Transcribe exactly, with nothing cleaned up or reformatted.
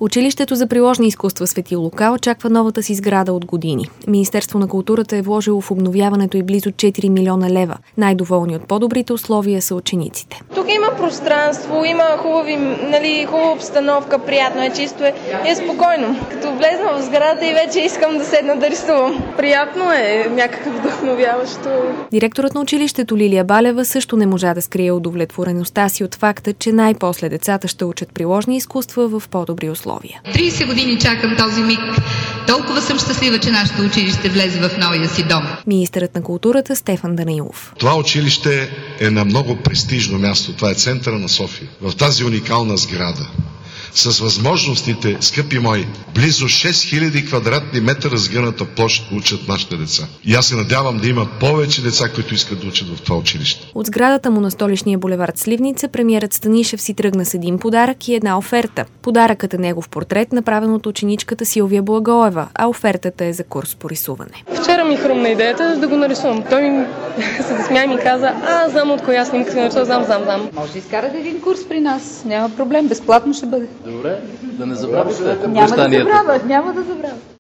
Училището за приложни изкуства Свети Лука очаква новата си сграда от години. Министерство на културата е вложило в обновяването и близо четири милиона лева. Най-доволни от по-добрите условия са учениците. Тук има пространство, има хубави, нали, хубава обстановка, приятно е, чисто е и е спокойно. Като влезна в сградата и вече искам да седна да рисувам. Приятно е, някакъв вдъхновяващо. Директорът на училището Лилия Балева също не можа да скрие удовлетвореността си от факта, че най-после децата ще учат приложни изкуства в по-добри условия. трийсет години чакам този миг. Толкова съм щастлива, че нашето училище влезе в новия си дом. Министърът на културата Стефан Данаилов. Това училище е на много престижно място. Това е центъра на София. В тази уникална сграда. С възможностите, скъпи мои, близо шест хиляди квадратни метра разгъната площ учат нашите деца. И аз се надявам да има повече деца, които искат да учат в това училище. От сградата му на столичния булевард Сливница премиерът Станишев си тръгна с един подарък и една оферта. Подаръкът е негов портрет, направен от ученичката Силвия Благоева, а офертата е за курс по рисуване. Вчера ми хрумна идеята да го нарисувам. Той ми се засмя и ми каза: а, знам от коя снимка си нарисува, знам, знам, знам. Може да изкарате един курс при нас. Няма проблем, безплатно ще бъде. Добре, да не забравяте. Няма да забравя, няма да забравя.